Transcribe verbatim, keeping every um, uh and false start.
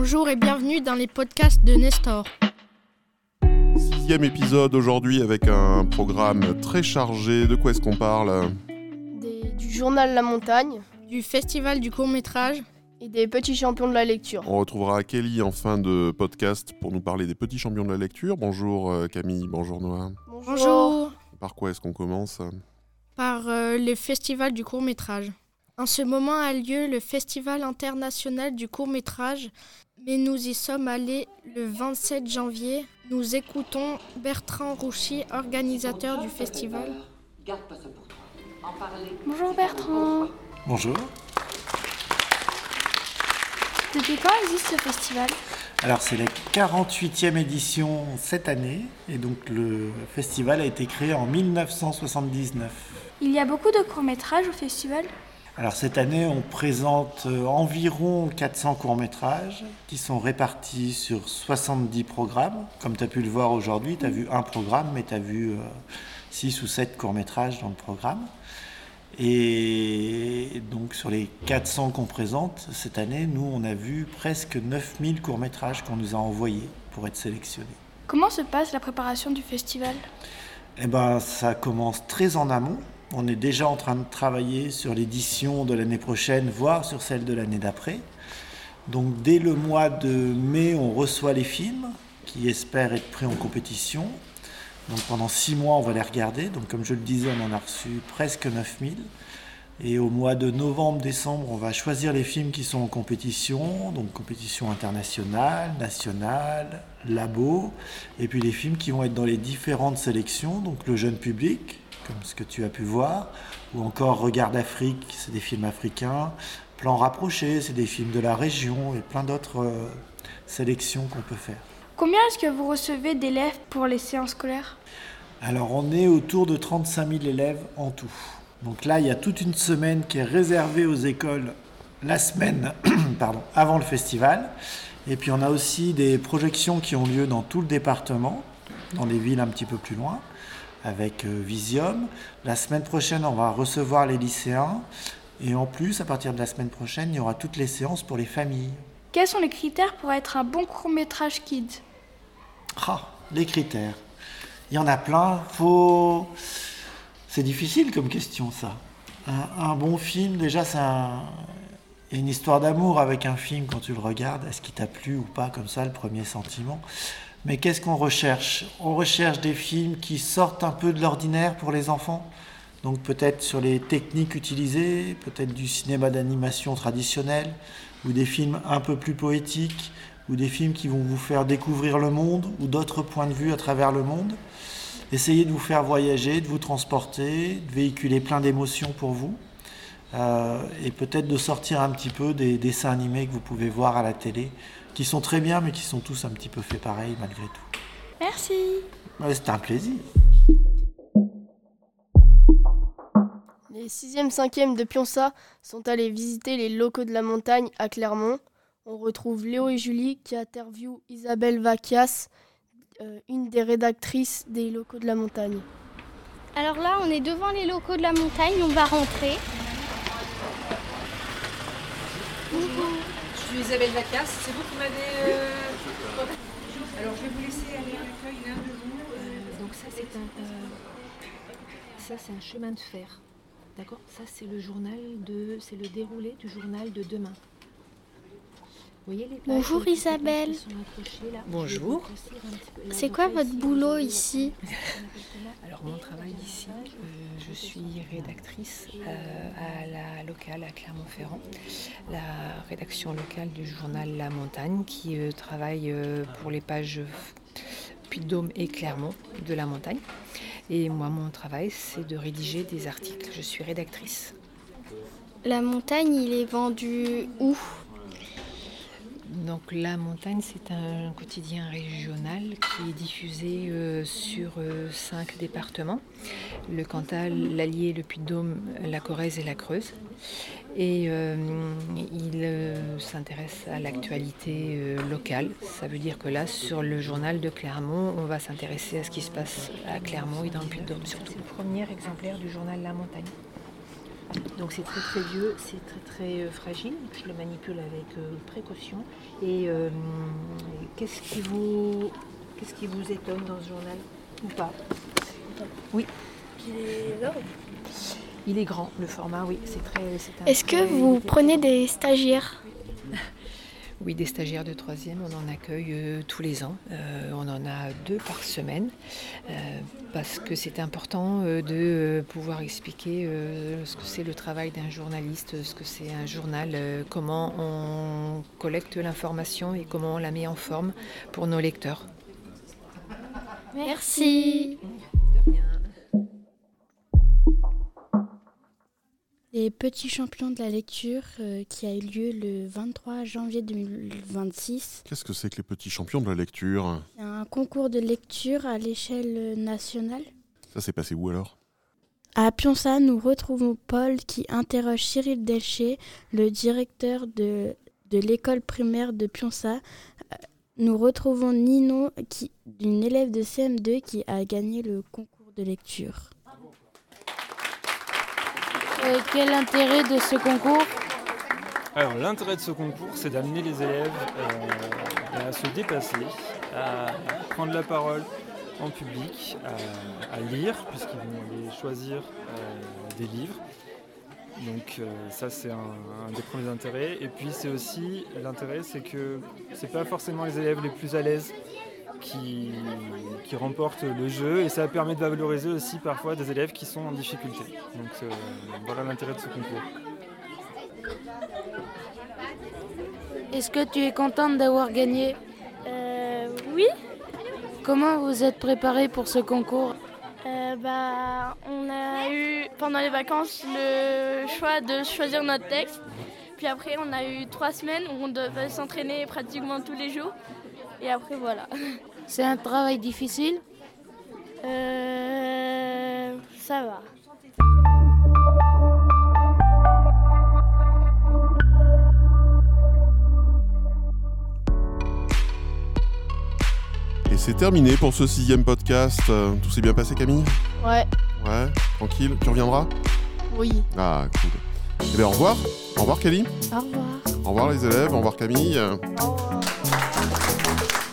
Bonjour et bienvenue dans les podcasts de Nestor. Sixième épisode aujourd'hui avec un programme très chargé. De quoi est-ce qu'on parle ? Des, du journal La Montagne, Du festival du court-métrage et des petits champions de la lecture. On retrouvera Kelly en fin de podcast pour nous parler des petits champions de la lecture. Bonjour euh, Camille, bonjour Noah. Bonjour. Bonjour. Par quoi est-ce qu'on commence ? Par euh, le festival du court-métrage. En ce moment a lieu le festival international du court-métrage, mais nous y sommes allés le vingt-sept janvier. Nous écoutons Bertrand Rouchy, organisateur du festival. Bonjour Bertrand. Bonjour. Depuis quand existe ce festival ? Alors c'est la quarante-huitième édition cette année et donc le festival a été créé en dix-neuf cent soixante-dix-neuf. Il y a beaucoup de courts-métrages au festival ? Alors cette année on présente environ quatre cents courts-métrages qui sont répartis sur soixante-dix programmes. Comme tu as pu le voir aujourd'hui, tu as vu un programme mais tu as vu six ou sept courts-métrages dans le programme. Et donc sur les quatre cents qu'on présente cette année, nous on a vu presque neuf mille courts-métrages qu'on nous a envoyés pour être sélectionnés. Comment se passe la préparation du festival ? Eh ben, ça commence très en amont. On est déjà en train de travailler sur l'édition de l'année prochaine, voire sur celle de l'année d'après. Donc dès le mois de mai, on reçoit les films qui espèrent être prêts en compétition. Donc pendant six mois, on va les regarder. Donc comme je le disais, on en a reçu presque neuf mille. Et au mois de novembre-décembre, on va choisir les films qui sont en compétition. Donc compétition internationale, nationale, labo. Et puis les films qui vont être dans les différentes sélections. Donc le jeune public, comme ce que tu as pu voir. Ou encore Regard d'Afrique, c'est des films africains. Plan rapproché, c'est des films de la région. Et plein d'autres euh, sélections qu'on peut faire. Combien est-ce que vous recevez d'élèves pour les séances scolaires ? Alors on est autour de trente-cinq mille élèves en tout. Donc là il y a toute une semaine qui est réservée aux écoles la semaine pardon, avant le festival. Et puis on a aussi des projections qui ont lieu dans tout le département, dans les villes un petit peu plus loin, avec Visium. La semaine prochaine on va recevoir les lycéens. Et en plus, à partir de la semaine prochaine, il y aura toutes les séances pour les familles. Quels sont les critères pour être un bon court-métrage kids ? Ah, les critères. Il y en a plein. Faut... C'est difficile comme question, ça. Un, un bon film, déjà, c'est un... Il y a une histoire d'amour avec un film quand tu le regardes. Est-ce qu'il t'a plu ou pas, comme ça, le premier sentiment ? Mais qu'est-ce qu'on recherche ? On recherche des films qui sortent un peu de l'ordinaire pour les enfants. Donc peut-être sur les techniques utilisées, peut-être du cinéma d'animation traditionnel, ou des films un peu plus poétiques, ou des films qui vont vous faire découvrir le monde, ou d'autres points de vue à travers le monde. Essayez de vous faire voyager, de vous transporter, de véhiculer plein d'émotions pour vous, euh, et peut-être de sortir un petit peu des dessins animés que vous pouvez voir à la télé, qui sont très bien, mais qui sont tous un petit peu faits pareil malgré tout. Merci. Ouais, c'était un plaisir. Les sixième cinquième de Pionça sont allés visiter les locaux de la montagne à Clermont. On retrouve Léo et Julie qui interviewent Isabelle Vaquias, euh, une des rédactrices des locaux de la montagne. Alors là, on est devant les locaux de la montagne, on va rentrer. Bonjour, je suis Isabelle Vaquias, c'est vous qui m'avez... Euh... Alors je vais vous laisser aller à l'accueil l'un de vous. Euh, donc ça c'est un, euh, ça c'est un chemin de fer. D'accord ? Ça, c'est le journal de, c'est le déroulé du journal de demain. Vous voyez les pages Bonjour les Isabelle. qui sont accrochées, là. Bonjour. C'est quoi votre boulot ici ? Alors mon travail ici, euh, je suis rédactrice euh, à la locale à Clermont-Ferrand, la rédaction locale du journal La Montagne qui euh, travaille euh, pour les pages Puy-de-Dôme et Clermont de La Montagne. Et moi, mon travail, c'est de rédiger des articles. Je suis rédactrice. La montagne, il est vendu où ? Donc La Montagne, c'est un quotidien régional qui est diffusé euh, sur euh, cinq départements. Le Cantal, l'Allier, le Puy-de-Dôme, la Corrèze et la Creuse. Et euh, il euh, s'intéresse à l'actualité euh, locale. Ça veut dire que là, sur le journal de Clermont, on va s'intéresser à ce qui se passe à Clermont et dans le Puy-de-Dôme surtout. Le premier exemplaire du journal La Montagne. Donc c'est très très vieux, c'est très très euh, fragile. Je le manipule avec euh, précaution. Et euh, qu'est-ce qui vous qu'est-ce qui vous étonne dans ce journal ou pas? Oui. Il est énorme. Il est grand, le format, oui. C'est très. C'est un Est-ce que très- vous prenez des stagiaires? Oui, des stagiaires de troisième, on en accueille euh, tous les ans. Euh, on en a deux par semaine euh, parce que c'est important euh, de euh, pouvoir expliquer euh, ce que c'est le travail d'un journaliste, ce que c'est un journal, euh, comment on collecte l'information et comment on la met en forme pour nos lecteurs. Merci. De rien. Les petits champions de la lecture euh, qui a eu lieu le vingt-trois janvier deux mille vingt-six. Qu'est-ce que c'est que les petits champions de la lecture? C'est un concours de lecture à l'échelle nationale. Ça s'est passé où alors? À Pionça, nous retrouvons Paul qui interroge Cyril Delcher, le directeur de, de l'école primaire de Pionça. Euh, Nous retrouvons Nino, qui, une élève de C M deux qui a gagné le concours de lecture. Euh, quel est l'intérêt de ce concours? Alors l'intérêt de ce concours, c'est d'amener les élèves euh, à se dépasser, à prendre la parole en public, à, à lire, puisqu'ils vont aller choisir euh, des livres. Donc euh, ça c'est un, un des premiers intérêts. Et puis c'est aussi, l'intérêt c'est que c'est pas forcément les élèves les plus à l'aise qui, qui remportent le jeu, et ça permet de valoriser aussi parfois des élèves qui sont en difficulté. Donc euh, voilà l'intérêt de ce concours. Est-ce que tu es contente d'avoir gagné? Euh, oui. Comment vous êtes préparée pour ce concours? Euh, bah, on a eu pendant les vacances le choix de choisir notre texte. Puis après, on a eu trois semaines où on devait s'entraîner pratiquement tous les jours. Et après, voilà. C'est un travail difficile? Euh, ça va. Et c'est terminé pour ce sixième podcast. Euh, Tout s'est bien passé, Camille? Ouais, Ouais, tranquille. Tu reviendras? oui. Ah, cool. Eh bien, au revoir. Au revoir, Kelly. Au revoir. Au revoir, les élèves. Au revoir, Camille. Au revoir.